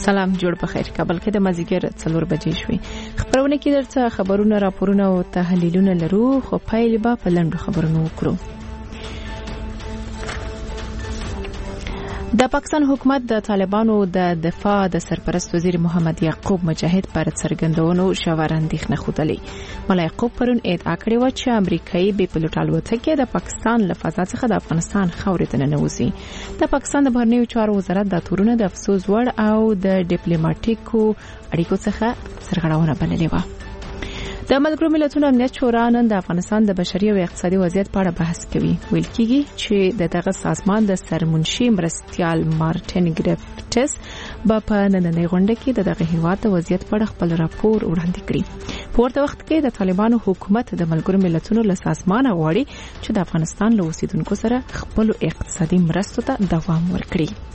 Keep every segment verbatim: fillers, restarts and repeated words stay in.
سلام جوړ په خیر. کابل کې د مازیګر څلور بجې شوې. خبرونه کې درته خبرونه راپورونه او تحلیلونه لرو، خو پایل به په لنډو خبرونو وکړو. د پاکستان حکومت د طالبانو د دفاع د سرپرست وزیر محمد یعقوب مجاهد پر څرګندونو ژور اندېښنه ښودلې. مولا یعقوب پرون ادعا کړې وه چې امریکایي بې پیلوټ الوتکې د پاکستان له فضا څخه د افغانستان خاورې ته ننوځي. د پاکستان د بهرنیو چارو وزارت دا تورونه د افسوس وړ او د ډیپلوماټیکو اړیکو څخه سرغړونه بللې وه. د ملګرو ملتونو امنیت شورا نن د افغانستان د بشري او اقتصادي وضعیت په اړه بحث کوي. ویل کېږي چې د دغه سازمان د سرمنشي مرستیال مارټین ګریفټس په نننۍ غونډه کې د دغه هیواد د وضعیت په اړه خپل راپور وړاندې کړی. په ورته وخت کې د طالبانو حکومت د ملګرو ملتونو له سازمانه غواړي چې د افغانستان له اوسیدونکو سره خپل اقتصادي مرستو ته دوام ورکړي.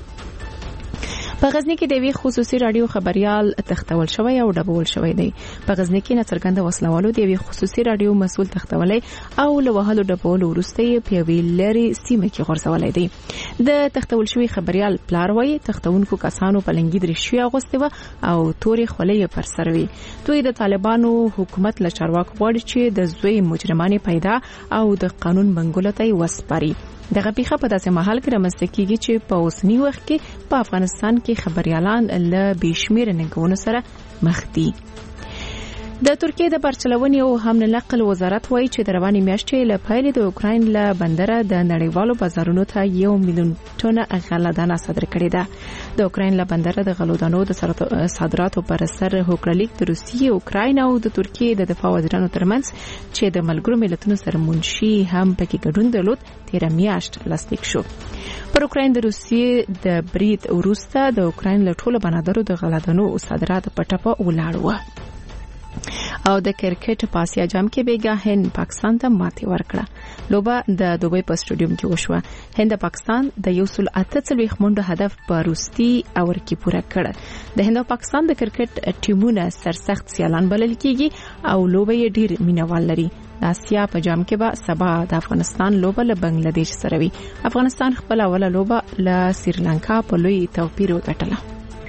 په غزنی کې د وی خصوصي رادیو خبريال تختول شوی او ډبول شوی دی. په غزنی کې نڅرګند وسلوالو د وی خصوصي رادیو مسول تختولې او له وهلو ډبول ورسته په ویلري سیمه کې غورځولای دی. د تختول شوی خبريال پلار وایي تختونکو کسانو په لنګي درشي اغوسته و او توري خولې پر سروي. دوی د طالبانو حکومت له چارواکو غواړي چې د زوی مجرمانه پیدا او د قانون منګولو ته وسپاري. دغه پیښه په داسې محل کې رامنځته کیږي چې په اوسنی وخت کې په افغانستان کې خبريالان له بشمیر ننګونو سره مخ دي. د ترکیه د بارچلونې او حمل نقل وزارت وایي چې د روانې میاشتې له پیل د اوکراین له بندره د نړیوالو بازارونو ته یو میلیون ټن غله دانه صادر کړې ده. د اوکراین له بندره د غلو دانو د صادراتو پر اثر هوکړلیک د روسیې، اوکراین او د ترکیه د دفاع وزیرانو ترمنځ چې د ملګرو ملتونو سره منشي هم پکې ګډون درلود تیر میاشت لاسلیک شو. پر اوکراین د روسیې د برید وروسته د اوکراین له ټولو بنادرو د غله دانو صادرات په ټپه ولاړ و. او د کرکټ په آسیا جام کې بیګا هند پاکستان ته ماتې ورکړه. لوبه د دوبۍ په سټډیوم کې وشوه. هند پاکستان د یو سل اته څلوېښت منډو هدف په وروستي اور کې پوره کړ. د هند او پاکستان د کرکټ ټیمونه سرسخت سیالان بلل کیږي او لوبه یې ډیر مینوال لري. د آسیا په جام کې به سبا د افغانستان لوبه له بنگلاديش سره وي. افغانستان خپل اوله لوبه له سریلانکا په لوی توپیر وګټله.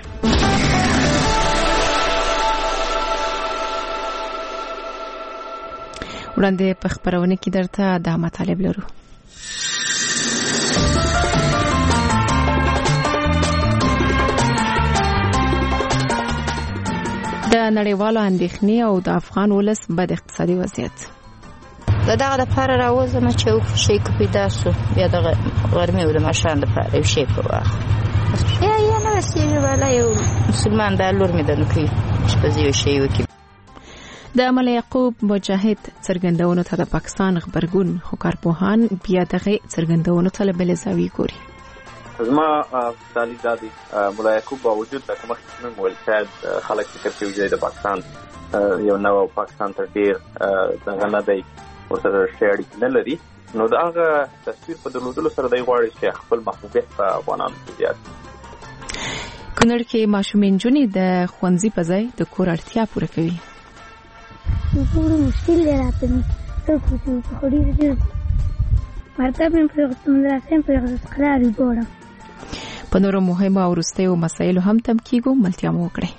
وړاندې په خبرونه کې درته دا مطالب لرو. د نړیوالو اندېښنې او د افغان ولس بد اقتصادي وضعیت. دا دغه د پاره راوځم چې شي کو پیدا سو بیا د غرمې او د ماشان د پاره شي په واخ یا یا نو سیمه ولا یو مسلمان د لور مې د نکي چې په یو شی وکي. د مولا یعقوب مجاهد څرګندونو ته د پاکستان خبرګون خو کارپوهان بیا دغه څرګندونو ته بل زاوی ګوري. زما تعالی دادی مولا یعقوب باوجود د کوم قسم مولفاد خلک فکر کوي چې د پاکستان یو نو پاکستان ته ډیر څنګه نه دی ورسره شېړی نه لري، نو دا هغه تصویر په درلودلو سره دی غواړي چې خپل محبوبیت په افغانانو کې زیات. کونړ کې ماشومین جونې د خوندزي په ځای د کور اړتیا پوره کوي. پورا مشکل دی راته ته کوڅو په خوري دي مرته په پروګرام دراسم په اسکلاري ګورم. په نورو مهمه او وروستیو مسایلو هم تم کیږو ملتیا مو وکړي.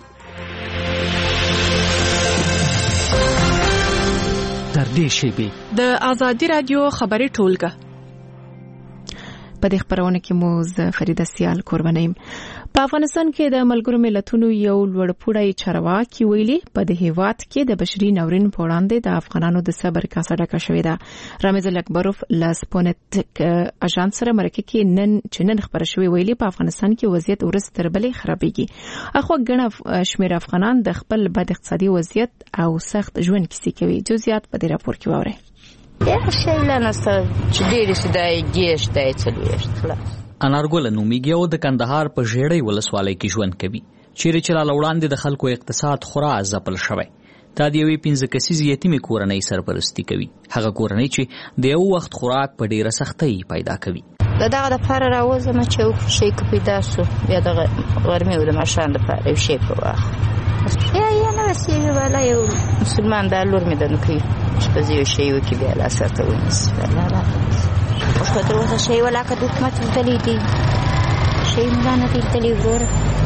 تر دې شی د آزادی رادیو خبري ټولګه په دې خبرونه کې مو ز فریده سیال قربانیم. په افغانستان کې د ملګرو ملتونو یو لوړپوړی چارواکي ویلي په دې هیواد کې د بشري ناورین په وړاندې د افغانانو د صبر کاسه ډکه شوې ده. رامز الاکبروف لسپونټ اژانس سره مرکه کې نن چنن خبره شوې ویلي په افغانستان کې وضعیت ورس تر بلې خرابېږي. اخو ګڼ شمېر افغانان د خپل بد اقتصادي وضعیت او سخت ژوند کیسې کوي. جزئیات په دې راپور کې واورئ. یا شي لنسته چې ډېر شي دای ګیش دای څلويشت خلاص. انارګل نومیږي او د کندهار په ژړۍ ولسوالۍ کې ژوند کوي. چیرې چې لا وړاندې د خلکو اقتصاد خورا ځپل شوی. تا د یوې پنځه کسیزې یتیمې کورنۍ سرپرستی کوي. هغه کورنۍ چې د یو وخت خوراک په ډیره سختۍ پیدا کوي. دا دغه د پاره راوځم چې شي کو پیدا سو بیا د غرمې او د ماشان د پاره شي په واخ یا یا نو سیمه ولا یو مسلمان د لور مې د نکي چې په یو شی وکي بیا لا سره ونیس الله لا اوس په دغه شی ولا که حکومت دلی دي شي نه نه دلی ورور.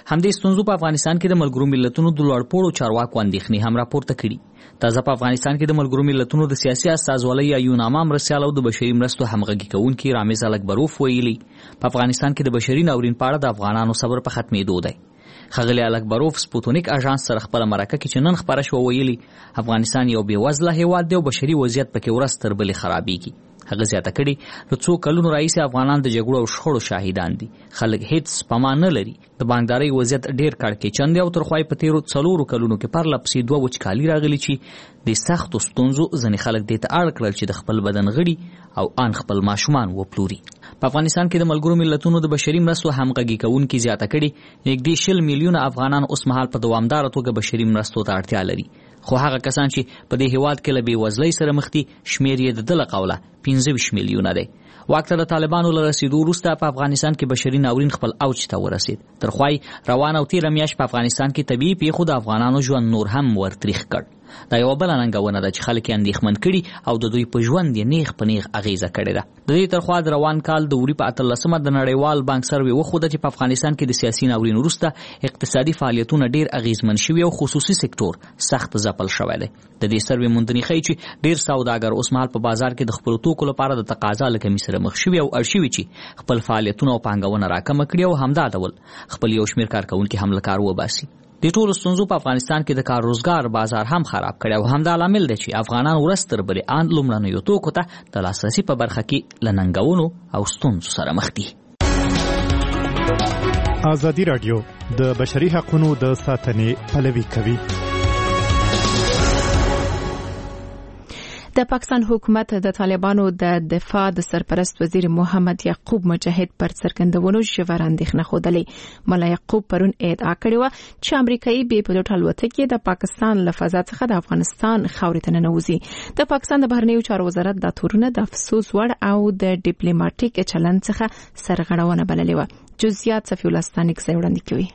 همدې ستونزو په افغانستان کې د ملګرو ملتونو د لوړپوړو چارواکو اندېښنې هم راپورته کړي. تازه په افغانستان کې د ملګرو ملتونو د سیاسي استازولۍ یا یوناما مرستیال او د بشري مرستو همغږي کوونکي رامز الکبروف ویلي په افغانستان کې د بشري ناورین په اړه د افغانانو صبر په ختمېدو دی. ښاغلي الکبروف سپوتونیک اژانس سره خپله مرکه کې چې نن خپره شوه ویلي افغانستان یو بېوزله هېواد دی او بشري وضعیت پکې ورځ تر بلې خرابېږي. هغه زیاته کړي له څو کلونو راهیسې افغانان د جګړو او شخړو شاهدان دي. خلک هیڅ سپما نه لري. د بانکدارۍ وضعیت ډېر کړکېچن دی او تر خوا یې په تېرو څلورو کلونو کې پرله پسې دوه وچکالي راغلي چې د سختو ستونزو ځینې خلک دې ته اړ کړل چې د خپل بدن غړي او ان خپل ماشومان وپلوري. په افغانستان کې د ملګرو ملتونو د بشري مرستو همغږي کوونکي زیاته کړي نږدې شل میلیونه افغانان اوس مهال په دوامداره توګه بشري مرستو ته اړتیا لري. خو هغه کسان چې په دې هیواد کې له بېوزلۍ سره مخ دي شمېر یې د ده له قوله پنځه ویشت میلیونه دی. واک ته د طالبانو له رسېدو وروسته په افغانستان کې بشري ناورین خپل اوج ته ورسېد. تر خوا یې روانه او تېره میاشت په افغانستان کې طبیعي پیښو د افغانانو ژوند نور هم ورتریخ کړ. دا یوه بله ننګونه ده چې خلک یې اندېښمن کړي او د دوی په ژوند یې نیغ په نیغ اغېزه کړې ده. د دې تر خوا د روان کال د وړي په اتلسمه د نړیوال بانک سروې وښوده چې په افغانستان کې د سیاسي ناورین وروسته اقتصادي فعالیتونه ډېر اغېزمن شوي او خصوصي سکتور سخت ځپل شوی دی. د دې سروې موندنې ښیي چې ډېر سوداګر اوس مهال په بازار کې د خپلو توکو لپاره د تقاضا له کمۍ سره مخ شوي او اړ شوي چې خپل فعالیتونه او پانګونه راکمه کړي او همدا ډول خپل یو شمېر کارکوونکي هم له کار وباسي. د ټولو ستونزو په افغانستان کې د کار روزګار بازار هم خراب کړی او همدا لامل دی چې افغانان ورځ تر بلې ان لومړنیو توکو ته د لاسرسي په برخه کې له ننګونو او ستونزو سره مخ دي. ازادي راډیو د بشري حقوقو د ساتنې پلوي کوي. د پاکستان حکومت د طالبانو د دفاع د سرپرست وزیر محمد یعقوب مجاهد پر څرګندونو ژور اندېښنه ښودلې. ملا یعقوب پرون ادعا کړې وه چې امریکایي بې پیلوټه الوتکې د پاکستان له فضا څخه د افغانستان خاورې ته ننوځي. د پاکستان د بهرنیو چارو وزارت دا تورونه د افسوس وړ او د ډیپلوماټیک چلند څخه سرغړونه بللې وه. جزئیات صفی الله ستانیک ځای وړاندې کوي.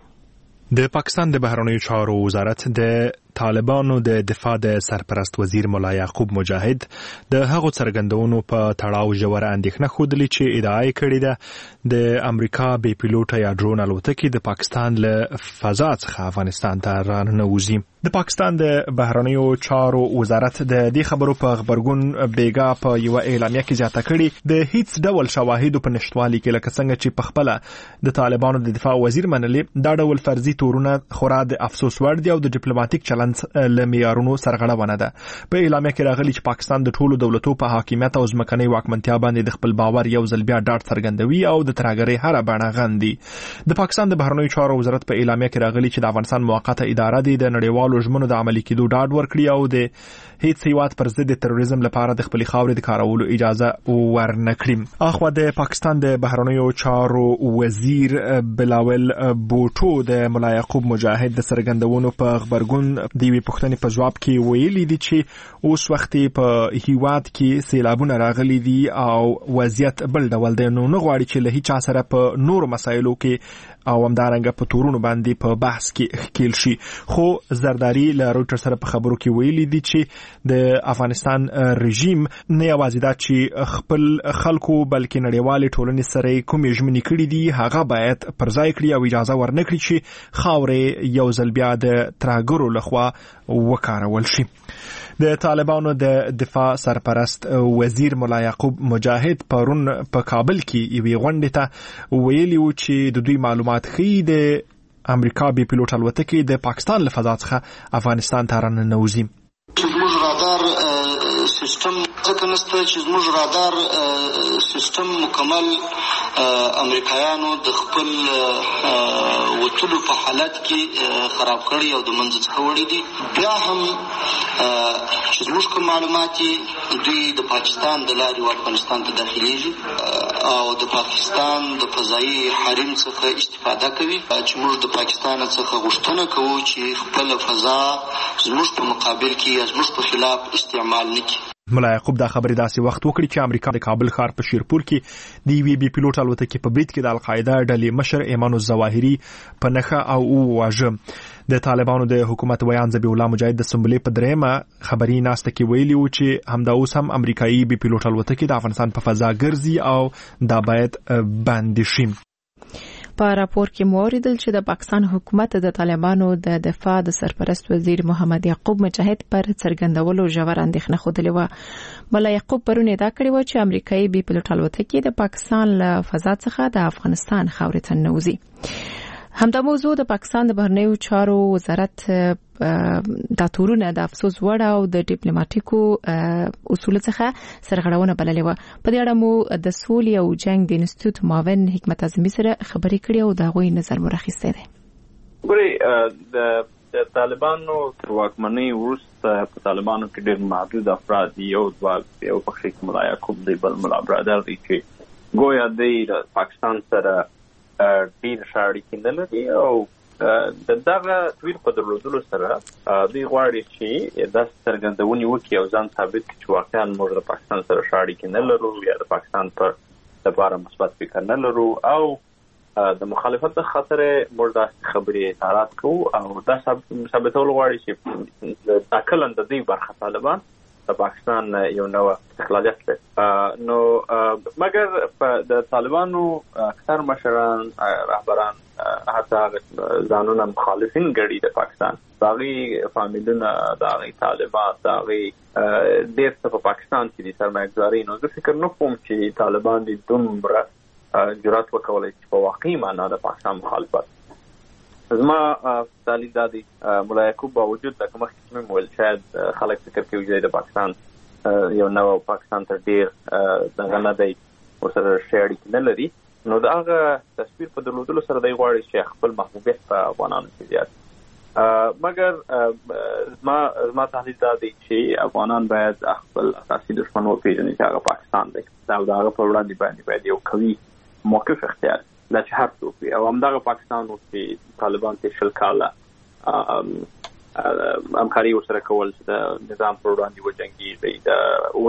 د پاکستان د بهرنیو چارو وزارت د طالبانو د دفاع د سرپرست وزیر ملا یعقوب مجاهد د هغو څرګندونو په تړاو ژوره اندېښنه ښودلې چې ادعا یې کړې ده د امریکا بې پیلوټه یا ډرون الوتکې د پاکستان له فضا څخه افغانستان ته راننوځي. د پاکستان د بهرنیو چارو وزارت د دې خبرو په خبرګون بیګا په یوه اعلامیه کې زیاته کړې د هیڅ ډول شواهدو په نشتوالي کې لکه څنګه چې په خپله د طالبانو د دفاع وزیر منلې دا ډول فرضي تورونه خورا د افسوس وړ دي او د ډیپلوماټیک چلند له معیارونو سرغړونه ده. په اعلامیه کې راغلي چې پاکستان د ټولو دولتو په حاکمیت او ځمکنۍ واکمنتیا باندې د خپل باور یو ځل بیا ډاډ څرګندوي او د ترهګرۍ هره بڼه غندي. د پاکستان د بهرنیو چارو وزارت په اعلامیه کې راغلي چې د افغانستان موقته اداره د نړیوالو ژمنو د عملي کېدو ډاډ ورکړي او د هیڅ هیواد پر ضد تروریزم لپاره د خپل خاورې د کارولو اجازه ورنکړي. اخوا د پاکستان د بهرنیو چارو وزیر بلاول بوټو د ملا یعقوب مجاهد د څرګندونو په خبرګون د یوې پوښتنې په جواب کې ویلي دي چې اوس وخت په هیواد کې سیلابونه راغلي دي او وضعیت بل ډول دی نو نه غواړي چې له هیچا سره په نورو مسایلو کې او همدارنګه په تورونو باندې په بحث کې ښکیل شي. خو زرداری له رویټر سره په خبرو کې ویلي دي چې د افغانستان رژیم نه یوازې دا چې خپل خلکو بلکې نړیوالې ټولنې سره کومې ژمنې کړې دي هغه باید پر ځای کړي او اجازه ورنکړي چې خاورې یو ځل بیا د ترهګرو لخوا وکارول شي. د طالبانو د دفاع سرپرست وزیر ملا یعقوب مجاهد پرون په کابل کې یوې غونډې ته ویلي و چې د دوی معلومات ښیي د امریکا بې پیلوټ الوتکې د پاکستان له فضا څخه افغانستان ته راننوځي. زموږ رادار سیستم ځکه نشته چې زموږ رادار سیستم مکمل امریکایانو د خپل وټلو په حالت کې خراب کړی او د منځ څخه وړي دي. بیا هم چې زموږ کوم معلومات دوی د پاکستان د لارې افغانستان ته داخليږي او د پاکستان د فضایي حریم څخه استفاده کوي چې موږ د پاکستان څخه غوښتنه کوو چې خپل فضا زموږ په مقابل کې زموږ په خلاف استعمال نکړي. ملا یعقوب دا خبرې داسې وخت وکړي چې امریکا د کابل ښار په شیرپور کې د یوې بې پیلوټ الوتکې په برید کې د القاعده ډلې مشر ایمان الظواهري په نښه او وواژه. د طالبانو د حکومت ویان ذبیح الله مجاهد د سنبلې په درېیمه خبري ناسته کې ویلي و چې همدا اوس هم امریکایي بې پیلوټ الوتکې د افغانستان په فضا ګرځي او دا باید بند شي. په راپور کې موریدل چې د پاکستان حکومت د طالبانو د دفاع د سرپرست وزیر محمد یعقوب مجاهد پر څرګندولو ژور اندېښنه خوده و. ملا یعقوب پرون ادعا کړې و چې امریکایي بي پلوټ الوتکې د پاکستان له فضا څخه د افغانستان خاورې ته ننوځي. همدا موضوع د پاکستان د بهرنیو چارو وزارت د تورونه د افسوس وړ او د ډیپلوماټیکو اصول څخه سرغړونه بللې و. په دې اړه مو د سولې او جنگ د انسټیټیوټ معاون حکمت اعظمي سره خبرې کړې او دا غوي نظر مرخصه ده. ګوري د طالبانو تر واکمنۍ وروسته په طالبانو کې ډېر محدود افراد دي. یو دوه یو پکې کې ملا یعقوب دی، بل ملا برادر دی چې ګویا د پاکستان سره ډېر شاړې کې نه لري او د دغه تویر په درلودلو سره دوی غواړي چې دا څرګندونې وکړي او ځان ثابت کړي چې واقعا موږ د پاکستان سره شاړې کې نه لرو یا د پاکستان پر لپاره مثبت فکر نه لرو او د مخالفت خاطر موږ داسې خبرې اظهارات کوو او دا ثابتول غواړي چې ټاکلن د دوی برخه طالبان د پاکستان یو نوع استقلالیت لري. نو مګر د طالبانو اکثر مشران رهبران حتی ځانونه مخالفین ګڼي د پاکستان، داغي فامیلونه داغي طالبات داغي ډېر څه په پاکستان کې دي سرمایه‌ګذاري. نو زه فکر نه کوم چې طالبان دې دومره جرأت وکولای چې په واقعي معنا د پاکستان مخالفت. زما تعلیق دادی ملا یعقوب باوجود د کوم مخکې مول شاید خلک فکر کوي چې د پاکستان یو نو پاکستان تر ډیر دغه نه دی ورسره شاړې نه لري. نو دا هغه تصویر په درلودلو سره دی غواړي چې خپل محبوبیت په افغانانو کې زیات. مګر زما زما تعلیق دادی چې افغانان باید خپل اساسي دښمن وپېژني چې هغه پاکستان دی. دا هغه په وړاندې باندې باید یو قوي موقف اختیار لا چې هر څوک وي او همدغه پاکستان و چې طالبان ته شل کاله همکاري ورسره کول چې د نظام پر وړاندې وجنګېږي، د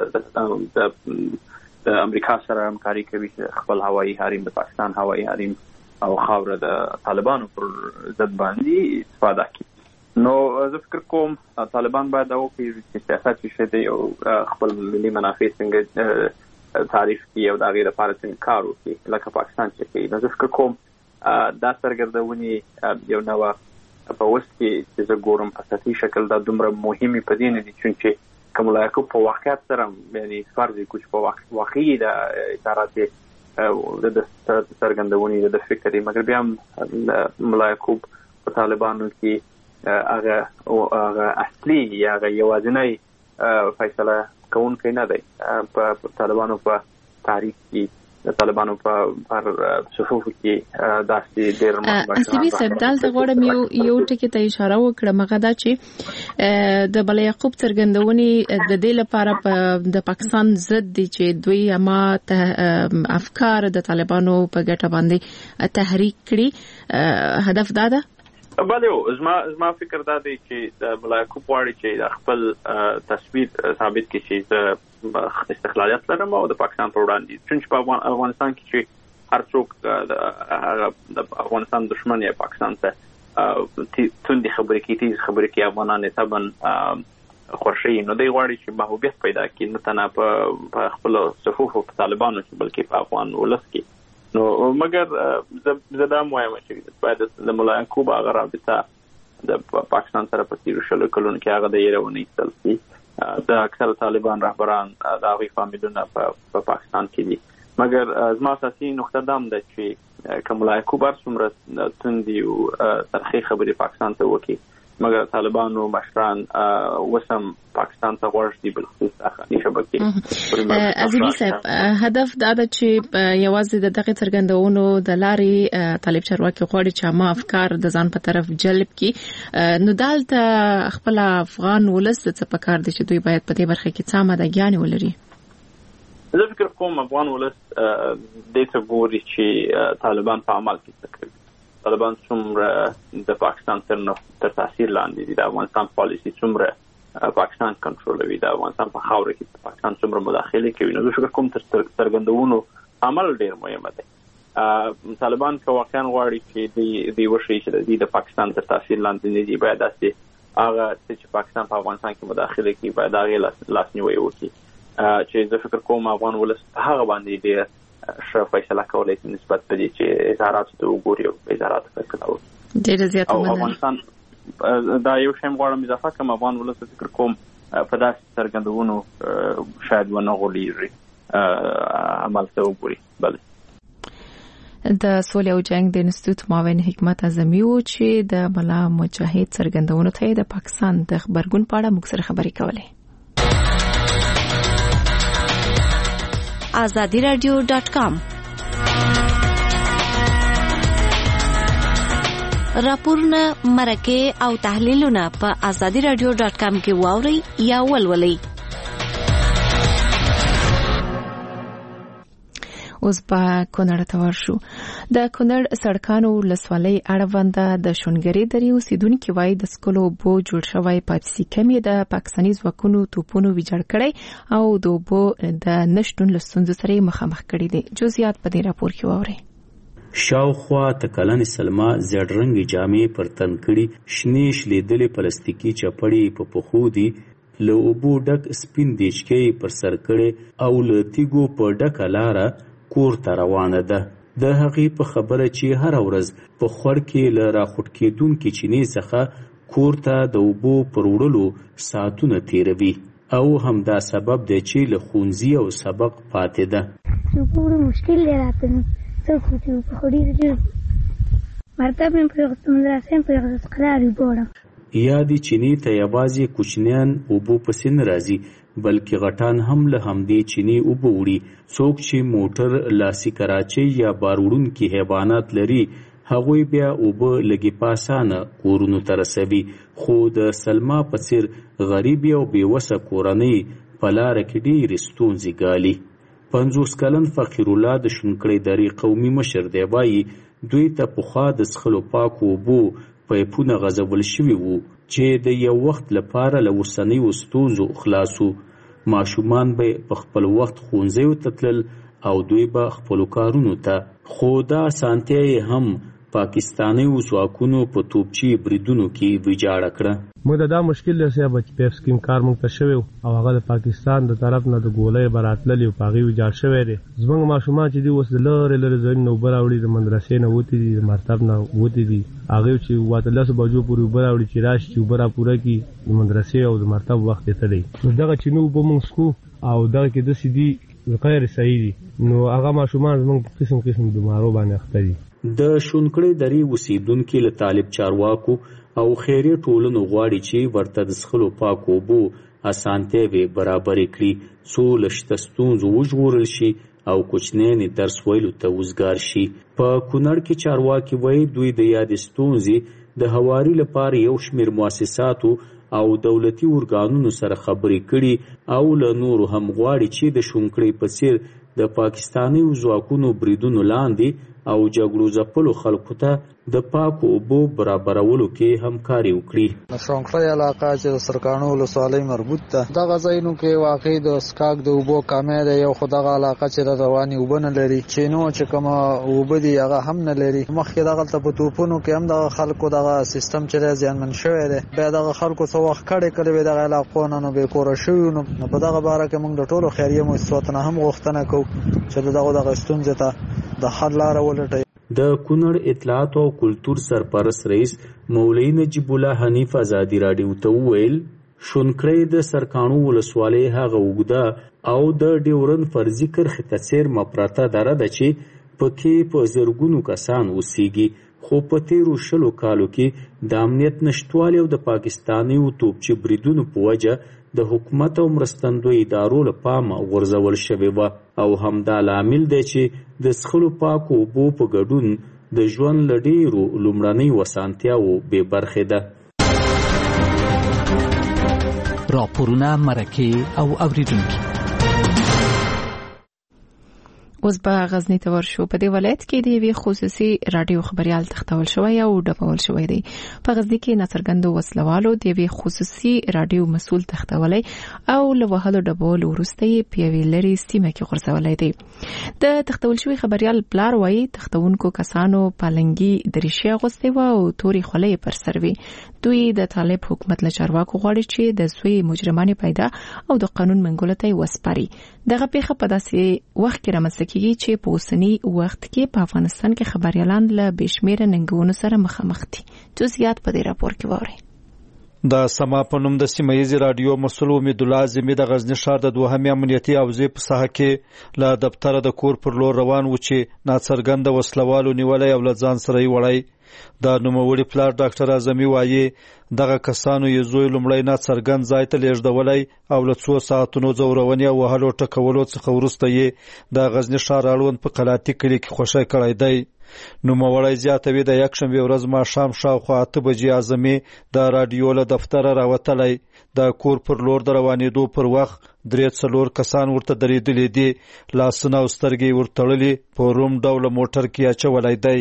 اوس د امریکا سره همکاري کوي چې خپل هوایي حریم د پاکستان هوایي حریم او خاوره د طالبانو پر ضد باندې استفاده کوي. نو زه فکر کوم طالبان باید دا وکړي چې سیاست چې دی او خپل ملي منافع څنګه تعریف کی او دا غیر لپاره څنګه کار وکړي لکه پاکستان چې کوي. نو زه فکر کوم دا څرګندونې یو نوع په اوس کې چې زه ګورم په سطحي شکل دا دومره مهمې په دې نه دي چې که ملا یعقوب په واقعیت سره یعنی فرض کړو چې په واقعي د اطاعت د څرګندونې د فکر مګر بیا هم ملا یعقوب په طالبانو کې هغه هغه اصلي یا هغه یوازینی فیصله کوونکی نه دی. په طالبانو په تاریخ کې د طالبانو په پر صفوف کې داسې ډېر مهمه اصلي سبدال ته غواړم یو یو ټکی ته اشاره وکړم هغه دا چې د ملا یعقوب څرګندونې د دې لپاره د پاکستان ضد دي چې دوی اما افکار د طالبانو په ګټه باندې تحریک کړي. هدف دا ده. بله زما زما فکر دا دی چې د ملا یعقوب غواړي چې د خپل تصویر ثابت کړي چې زه استقلالیت لرم او د پاکستان پر وړاندې، چونکه په افغانستان کې چې هر څوک د افغانستان دشمن یا پاکستان ته توندې خبرې کوي تیز خبرې کوي افغانان یې طبعا خوښوي. نو دی غواړي چې محبوبیت پیدا کړي نه تنها په خپلو صفوفو په طالبانو کې بلکې په افغان ولس کې. نو مګر زه دا وایم چې باید د ملا یعقوب هغه رابطه د پاکستان سره په تیرو شلو کلونو کې هغه د یېرونې ایستل شي. د اکثر طالبان رهبران د هغوی فامیلونه په پاکستان کې دي. مګر زما اساسي نقطه دا هم ده چې که ملا یعقوب هر څومره توندې او ترخې خبرې پاکستان ته وکړي مګر طالبانو مشران وسم پاکستان ته ورشي بالخصوص اخري شبکې. عزیزي صاحب هدف دا ده چې یوازې د دغه څرګندونو د لارې طالب چارواکي غواړي چې ما افکار د ځان په طرف جلب کړي. نو دالته خپل افغان ولس څه پکار دي چې دوی باید په دې برخه کې څه مدګیان ولري. زه فکر کوم افغان ولس د څه ګوري چې طالبان په عمل کې څه کوي. طالبان څومره د پاکستان تر تر تاثیر لاندې دي، د افغانستان پالیسي څومره پاکستان کنټرولوي، د افغانستان په خاوره کې پاکستان څومره مداخله کوي. نو زه فکر کوم تر څرګندونو عمل ډیر مهم دی. طالبان که واقعا غواړي چې د وشي چې د پاکستان تر تاثیر لاندې نه دي باید داسې هغه چې پاکستان په افغانستان کې مداخله کوي باید هغه لاسنیوي وکړي. چې زه فکر کوم افغان ولس هغه باندې ډیر ښه فیصله کولای شي نسبت په دې چې اظهارات ته وګوري او اظهارات فیصله وکړي. ډېر زیات او افغانستان دا یو شی غواړم اضافه کوم، افغان ولس فکر کوم په داسې څرګندونو شاید ونه غولېږي عمل ته وګوري. بله د سولې او جنگ د انسټیټیوټ معاون حکمت اعظمي و چې د ملا مجاهد څرګندونو ته د پاکستان د خبرګون په اړه موږ سره خبرې کولې. azadi radio dot com راپورونه مرکه او تحلیلونه په azadi radio dot com کې واوري یا ولولئ. اوس په کونړ ته ورشو. د کونړ سړکانو ولسوالۍ اړوند د شونګري درې اوسیدونکو وایي د سکولو بو جوړ شوی پاپسي کمی د پاکستاني ځواکونو توپونو ویجاړ کړي او د بو د نشټون لستونزو سره مخامخ کړي دي. جزئیات په دې راپور کې واورئ. شاوخوا تکلن سلما زړ رنگي جامې پر تن کړي، شنې شلیدلې پلاستیکي چپړې په پخو دي، له اوبو ډک سپین دیچکې پر سر کړي او له تیګو په ډکه لاره کور ته روانه ده. د هغې په خبره چې هر ورځ په خور کې له راخوټ کېدونکې چینې څخه کور ته د اوبو پر وړلو ساعتونه تیروي او همدا سبب دی چې له ښوونځي او سبق پاتې ده. ډېر مشکل دی راته نو څه کوچو په خوري دې مرتب مې په وخت مدرسې په وخت قرار وګورم. یا دی چینې ته یوازې کوچنیان اوبو پسې نه راځي بلکې غټان هم له همدې چینې اوبه وړي. څوک چې موټر لاسي کراچۍ یا بار وړونکي حیوانات لري هغوی بیا اوبه لږې په اسانه کورونو ته رسوي، خو د سلما په څېر غریبې او بېوسه کورنۍ په لاره کې ډېرې ستونزې ګالي. پنځوس کلن فقیر الله د شونکړې درې قومي مشر دی، وایي دوی ته پخوا د څښلو پاکو اوبو پایپونه غځول شوي وو چې د یو وخت لپاره له اوسنیو ستونزو خلاصو. ماشومان به په خپل وخت ښوونځیو ته تلل او دوی به خپلو کارونو ته، خو دا اسانتیا یې هم پاکستانیو ځواکونو په توپچي بریدونو کې ویجاړه کړه. موږ دا مشکل لسه بچ پیپ سکیم کار موږ ته شوی او هغه د پاکستان د طرف نه د ګولۍ براتللی او پاغي ویجاړ شوی دی. زموږ ماشومان چې دی اوس لره لره ځین نو براوړي د مدرسې نه وتی دي، د مرتب نه وتی دي، هغه چې واته لس بجو پورې براوړي چې راشي چې برا پوره کی د مدرسې او د مرتب وخت ته دی. دغه چې نو به موږ سکو او دغه کې د سیدی غیر صحیح دي، نو هغه ماشومان زموږ قسم قسم بیمارو باندې اخته دي. د شونکړې درې اوسیدونکي له طالب چارواکو او خیریه ټولنو غواړي چې ورته د څښلو پاکو اوبو اسانتیاوې برابرې کړي، څو له شته ستونزو وژغورل شي او کوچنیانې درس ویلو ته وزګار شي. په کونړ کې چارواکي وایي دوی د یادې ستونزې د هواري لپاره یو شمېر مؤسساتو او دولتي ارګانونو سره خبرې کړي او له نورو هم غواړي چې د شونکړې په څېر د پاکستاني ځواکونو بریدونو لاندې او جګړو ځپلو خلکو ته د پاکو اوبو برابرولو کې همکاري وکړي. شونکړې علاقه چې د سرکانو ولسوالۍ مربوط ده، دغه ځایونو کې واقع د سکاک د اوبو کمی ده. یو خو دغه علاقه چې د رواني اوبه نه لري، چینو چې کومه اوبه دي هغه هم نه لري. مخکې دغلته په توپونو کې هم دغه خلکو دغه سیستم چې دی زیانمن شوی دی، بیا دغه خلکو څه وخت کډې کړې وې دغه علاقو نه، نو بې کوره شوي. نو په دغه باره کې موږ د ټولو خیریه مؤسساتو نه هم غوښتنه کوو چې دغه دغه ستونزې ته د حل لاره ولټوي. د کونړ اطلاعات او کلتور سرپرست رئیس مولوی نجیب الله حنیف ازادي راډیو ته وویل شونکړې د سرکانو ولسوالۍ هغه اوږده او د ډیورن فرضي کرښې ته څېر مپراته دره ده چې پکې په زرګونو کسان اوسېږي، خو په تیرو شلو کالو کې د امنیت نشتوالي او د پاکستانیو توپچي بریدونو په وجه د حکومت او مرستندوی ادارو له پامه غورځول شوې وه او همدا لامل دی چې د څښلو پاکو اوبو په ګډون د ژوند له ډېرو لومړنیو اسانتیاوو بې برخې ده. راپورونه، مرکې او اوریدونکي. اوس به غزنی ته ورشو. په دې ولایت کې د یوې خصوصي رادیو خبريال تختول شوی او ډبول شوی دی. په غزنی کې ناڅرګندو وسلوالو د یوې خصوصي رادیو مسول تختولای او له وهلو ډبول وروسته یې په یوې لري سیمه کې غورځولای دی. د تختول شوی خبريال پلار وایي تختونکو کسانو پالنګي دریشي اغوستې و او توري خولۍ پر سر وي. دوی د طالب حکومت له چارواکو غواړي چې د سوی مجرمانو پیدا او د قانون منګولو ته وسپاري. دغه پیښه په داسې وخت کې رامنځته کیږي چې په اوسنی وخت کې په افغانستان کې خبريالان له بشمیره ننګونو سره مخامخ دي. جزئیات په دې راپور کې واورئ. د سما په نوم د سیمه ییز رادیو مسؤل امید الله زمي د غزنی ښار د دوهمې امنیتي حوزې په ساحه کې له دفتر د کور پر لور روان و چې ناڅرګند وسلوالو نیولای او له ځان سره یې وړی. د نوموړي پلار ډاکټر اعظمي وایي دغه کسانو یې زوی لومړی ناڅرګند ځای ته لیږدولی او له څو ساعتونو ځورونې او وهلو ټکولو څخه وروسته یې د غزني ښار اړوند په قلاتي کلي کې خوشی کړی دی. نوموړی زیاتوي د یکشنبې ورځ ماښام شاوخوا اته بجې اعظمي د راډیو له دفتره راوتلی. د کور پر لور د روانېدو پر وخت درې څلور کسان ورته درېدلي دي. لاسونه او سترګې ورتړلي په روم ډوله موټر کې اچولی دی.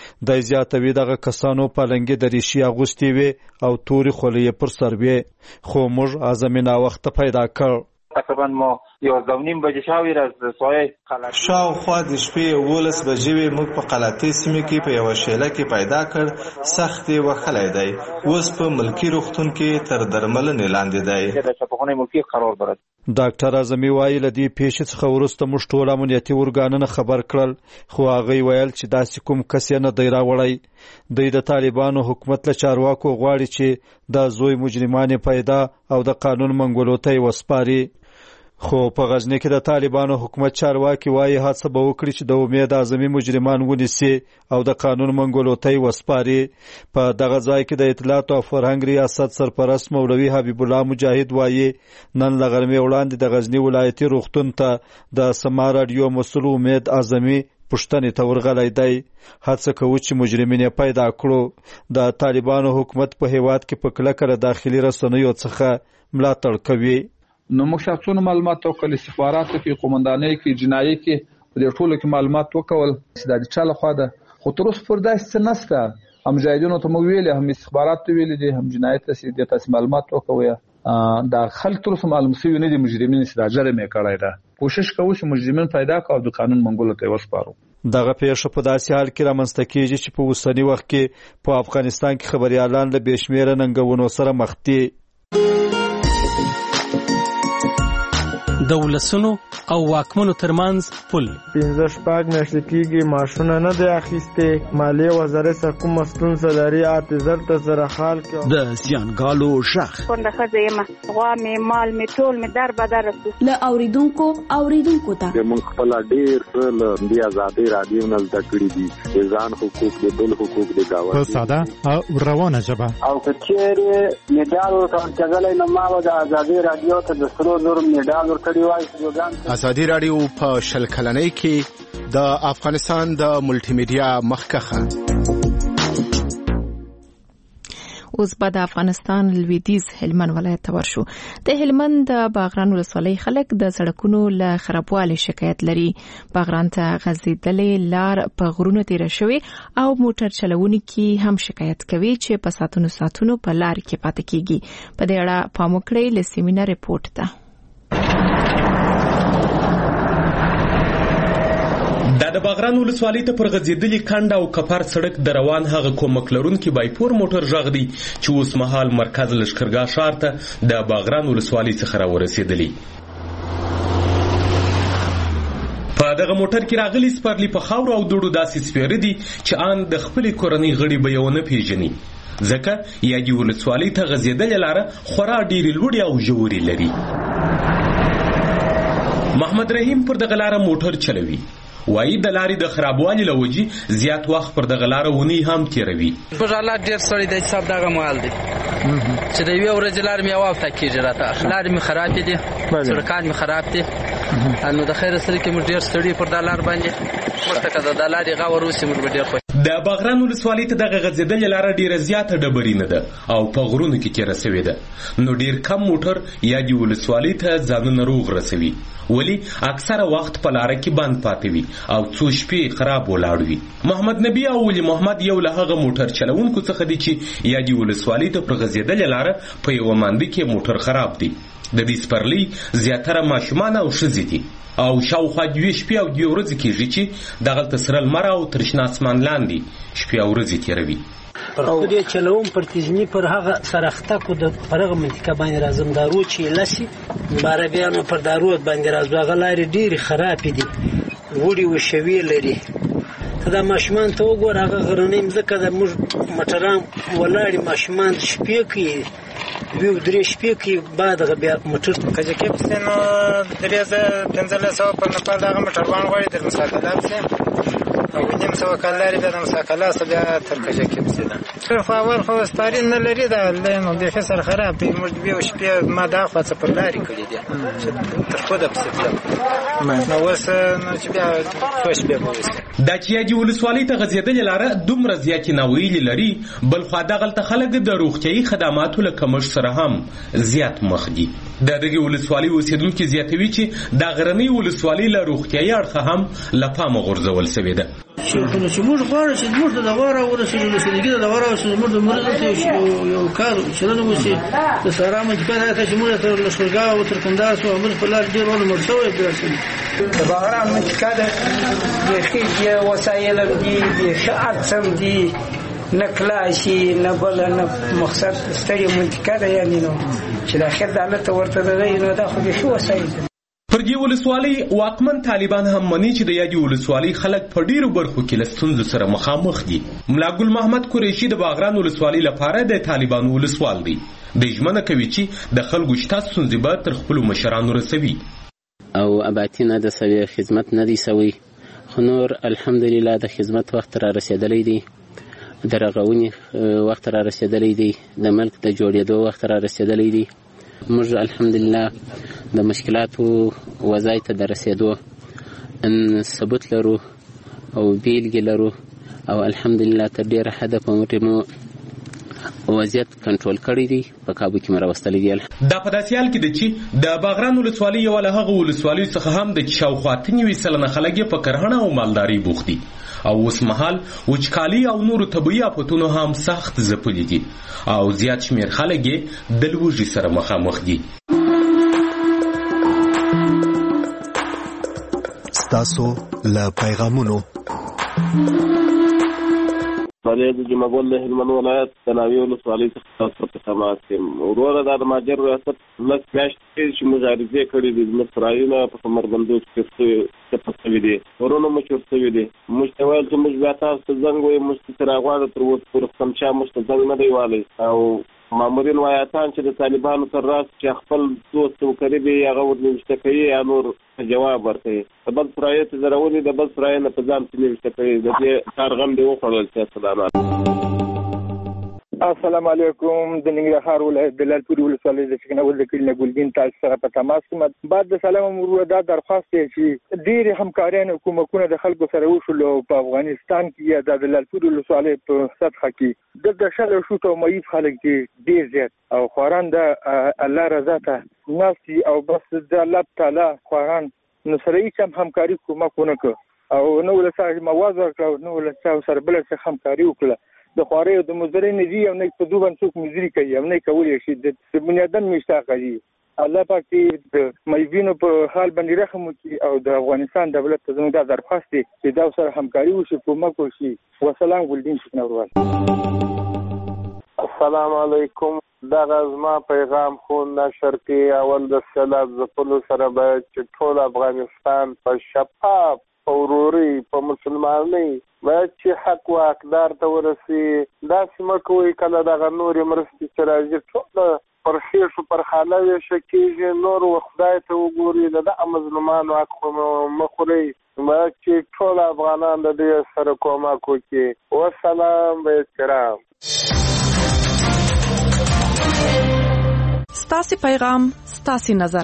د زیاتوي دغه کسانو پالنګې د ریشي اغوستې وې او تورې خولۍ پر سر وې. خو موږ اعظمي ناوخته پیدا کړ. تقریبا ما یازده و نیم بجې شاوې از سایه قلاتي شاوخوا د شپې یولس بجې وې. موږ په قلاتي سیمې کې په یوه شیله کې پیدا کړ. سخت یې وهلی دی. اوس په ملکي روغتون کې تر درملنې لاندې دی. د شفاخانه ملکي قرار دارد. ډاکټر اعظمي وایي له دې پیښې څخه وروسته موږ ټول امنیتي ارګانونه خبر کړل خو هغوی ویل چې داسې کوم کس یې نه دی راوړی. دوی د طالبانو حکومت له چارواکو غواړي چې د زوی مجرمان پیدا او د قانون منګولو ته یې وسپاري. خو په غزنی کې د طالبانو حکومت چارواکي وایي هڅه به وکړي چې د امید اعظمي مجرمان ونیسي او د قانون منګولو ته یې وسپاري. په دغه ځای کې د اطلاعات او فرهنګ ریاست سرپرست مولوي حبیب الله مجاهد وایي نن له غرمې وړاندې د غزنی ولایتي روغتون ته د سما راډیو مسؤل امید اعظمي پوښتنې ته ورغلی دی. هڅه کوو چې مجرمین یې پیدا کړو. د طالبانو حکومت په هیواد کې په کلکه له داخلي رسنیو څخه ملاتړ کوي. نو موږ شخصونه معلومات وکړل، استخباراتو کې، قومندانۍ کې، جنایي کې، په دې ټولو کې معلومات وکول چې دا د چا لخوا ده. خو تر اوسه پورې داسې څه نشته. هم مجاهدینو ته موږ ویلي، هم استخباراتو ته ویلي دي، هم جنایي ته چې دې تاسې معلومات وکوئ. دا خلک تر اوسه معلوم شوي نه دي مجرمین چې دا جرم یې کړی ده. کوشش کوو چې مجرمین پیدا کړو او د قانون منګولو ته یې وسپارو. دغه پیښه په داسې حال کې رامنځته کېږي چې په اوسني وخت کې په افغانستان کې خبریالان له بې شمېره ننګونو سره مخ دي. د ولسونو او واکمنو ترمنځ پل پنځه شپږ میاشتې کېږي معاشونه نه دی اخیستې. مالیې وزارت څخه کومه ستونزه لري اته زر ته سره حال کې. د زیانګالو غږ کونډه ښځه یم، غوا مې مال مې ټول مې در بدر رسو. له اوریدونکو اوریدونکو ته موږ خپل ډېر څه له دې ازادۍ راډیو نه زده کړي دي. د ځان حقوق د بل حقوق د ګاونډي په ساده او روانه ژبه. او که چېرې میډال ورته ورکړلی نو ما به د ازادۍ راډیو ته د سرو زرو میډال ورکړی وای. ازادي راډیو په شل کلنۍ کې د افغانستان د ملټي میډیا مخکخه. اوس به د افغانستان لویدیځ هلمند ولایت ته ورشو. د هلمند د باغران ولسوالۍ خلک د سړکونو له خرابوالي شکایت لري. باغران ته غځېدلې لار په غرونو تیره شوې او موټر چلوونکي هم شکایت کوي چې په ساعتونو ساعتونو په لار کې پاتې کیږي. په دې اړه پام وکړئ له سیمینار ریپورت ته. دا د باغران ولسوالۍ ته پر غځېدلي کنډ او کپر سړک د روان هغه کومک لرونکي بایپور موټر غږ دی چې اوس مهال مرکز لښکرګاه ښار ته د باغران ولسوالۍ څخه راورسېدلی. په دغه موټر کې راغلي سپرلي په خاورو او دوړو داسې سپېره دي چې ان د خپلې کورنۍ غړي به یې ونه پېژني، ځکه یادې ولسوالۍ ته غځېدلې لاره خورا ډېرې لوړې او ژورې لري. محمد رحیم پر دغه لاره موټر چلوي. وایي د لارې د خرابوالي له وجې زیات وخت پر دغه لاره ونې هم تېروي. موږ حالات ډېر سړی دی صاحب دغه مهال دی چې د یوې ورځې لارې مې یوه هفته کېږي راته. لارې مې خرابې دي، سړکان مې خراب دي. نو د خیره سره کې موږ ډېر ستړي پر دا لار باندې. موږ ته که د دا لارې غور وسي موږ به ډېر خوښ. د باغران ولسوالۍ ته دغه غځېدلې لاره ډېره زیاته ډبرینه ده او په غرونو کې تېره سوې ده. نو ډېر کم موټر یادې ولسوالۍ ته ځانونه روغ رسوي، ولی اکثره وخت په لاره کې بند پاتې وي او څو شپې خراب ولاړ وي. محمد نبی او ولی محمد یو له هغه موټر چلوونکو څخه دي چې یادې ولسوالۍ ته پر غځېدلې لاره په یوه مانده کې موټر خراب دی. د دې سپرلي زیاتره ماشومان او ښځې دي او شاوخوا دوې شپې او دوې ورځې کېږي چې دغلته سره لمر او تر شنه اسمان لاندې شپې او ورځې تېروي. پر خود یې چلوم پر تیزني پر هغه سرختکو د پر هغه منطقه باندې راځم دارو چې لسی باربیانو پر دارو باندې راځو. هغه لارې ډېرې خرابې دي وړي وشوي لري. دا ماشومان ته وګوره هغه غرنۍ مځکه د موږ موټران ولاړې ماشومان شپې کوي ویو درې شپې کوي بعد هغه بیا موټر کجکې پسې نو درې زره پنځلس سوه پر نفر د هغه موټروان غواړي در مساکلات سي او نیم سوه کال لري بیا د مساکلات څخه بیا تر کجکې پسې ده. خو اول خو سپارین نه لري دا نو بیخي سره خراب دی. موږ بیا شپې ما دا خوا څه پر لارې کړي دي چې تر خوده پسې تلم نو اوس نو چې بیا څو شپې به وسي. دا چې یادې ولسوالۍ ته غځېدلې لاره دومره زیاتې ناویلې لري بلخوا دغلته خلک د روغتیایي خدماتو له کمښت سره هم زیات مخ دي. د دغې ولسوالۍ اوسېدونکي زیاتوي چې دا غرنۍ ولسوالۍ له روغتیایي اړخه هم له پامه غورځول سوې ده. چې موږ غواړو چې موږ ته دوا راورسېږي لسنګي ته دوا راورسېږي موږ د مریض ته یو کار چلنه وشي د سارا منطقه راځي چې موږ تر لښکرګاه او تر کندهار سو امر په لار ډېر ونه مرسوي بیرسي د بغرام منطقه د بیخي وسایل دي بیخي ارسم دي نکلاشي نه بل نه مقصد ستړي منطقه ده یعنی نو چې د اخر دولت ورته ده نو دا خو بیخي وسایل پر دې ولسوالۍ واکمن طالبان هم مني چې د یادې ولسوالۍ خلک په ډیرو برخو کې له ستونزو سره مخامخ دي. ملا ګل محمد قریشي د باغران ولسوالۍ لپاره د طالبانو ولسوال دی. د ژمنه کوي چې د خلکو شته ستونزې به تر خپلو مشرانو رسوي او اباتینه د سوي خدمت نه دی سوي خو نور الحمدلله د خدمت وخت را رسیدلی دی د رغونې وخت را رسیدلی دی د ملک د جوړېدو وخت را رسیدلی دی. موږ الحمدلله د مشکلاتو وضعي ته د رسېدو ثبوت لرو او بیلګې لرو او الحمدلله تر ډېره حده په موټې مو وضعیت کنټرول کړی دی په کابو کې مراوستلی دی. دا په داسې حال کې ده چې د باغران ولسوالۍ یوه له هغو ولسوالیو څخه هم د چې شاوخوا اته نوي سلنه خلک یې په کرهڼه او مالدارۍ بوخت دي او اوس مهال وچکالي او نورو طبیعي آفتونو هم سخت ځپلي دي او زیات شمېر خلک یې د لوږې سره مخامخ دي. ستاسو له پیغامونو بلې د جمعګل له هلمند ولایت د ناوې ولسوالۍ څخه تاسو ته تماس یم. وروره دا د مهاجر ریاست لس میاشتې چې موږ عریضې کړې دي زموږ سرایونه په کمربندو کې چپه سوي دي ورونه مو چور سوي دي. موږ ته ویل چې موږ بیا تاسو ته زنګ وایو موږ ته راغواړو تر اوسه پورې څمچا موږ ته زنګ نه دی والی او مامورین وایاتان چې د طالبانو تر راس چې خپل دوست او قریب یې هغه ورنوشته کوي یا نور جواب ورکوي د بل سرایه ته ضروري د بل سرایه نه په ځان نوشته کوي د دې کار غم دی وخوړل چې سلامات. السلام علیکم. د ننګرهار ولایت د لالپور ولسوالۍ د چکناول د کلینه ګلګین تاسو سره په تماس کې بعد د سلام امور دا درخواست دی چې ډېر همکاران حکومتونه د خلکو سره وشول په افغانستان کې یا د لالپور ولسوالۍ په سطح کې د شل شو ته مېف خلک دي ډېر زیات او خوران د الله رضا ته ناسي او بس د الله تعالی خوران نو سره هیڅ همکاري کومه کو او نو له سره موازه ورکړو نو له سره بل څه همکاري وکړه د خواري او د مزري نه دی او نه په دوه باندې څوک مزري کوي او نه کولی شي د بنیادن مشتاق دي. الله پاک دې د مېوینو په حال باندې رحم وکړي او د افغانستان دولت ته زموږ د درخواست دی چې دا سره همکاري وشي کومک وشي. والسلام ګلدین شکنورواز. السلام علیکم. دا غزما پیغام خو نشر کې اول د سیلاب ځپلو سره به چې ټول افغانستان په شفاف اوروري په مسلمانۍ باید چې حق و اقدار ته ورسي. داسې مه کوئ کله دغه نورې مرستې چې راځي ټوله پر خېښو پر خاله ویشه کېږي نور و خدای ته وګوري د دغه مظلومانو حق مه خورئ. باید چې ټول افغانان د دې سره کومک وکړي. والسلام به احترام. ستاسې پیغام ستاسې نظر.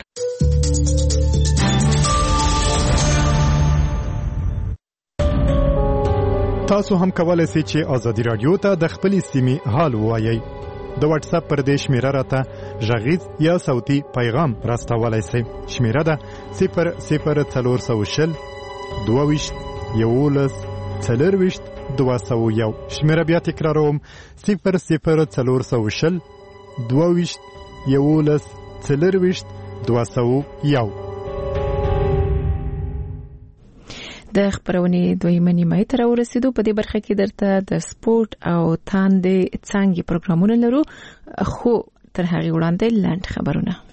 تاسو هم کولای شئ چې ازادي رادیو ته د خپلې سیمې حال ووایئ. د واتس اپ پر دې شمیره راته غږیز یا صوتي پیغام راستولای شئ. شمیره ده صفر صفر څلور سوه شل دوه ویشت یولس څلور ویشت دوه سوه یو. شمیره بیا تکراروم صفر صفر څلور سوه شل دوه ویشت یولس څلور ویشت دوه سوه یو. د خبرونې دویمه نیمه ته راورسېدو. په دې برخه کې درته د سپورت او تاندې څانګې پروګرامونه لرو خو تر هغې وړاندې لاند خبرونه.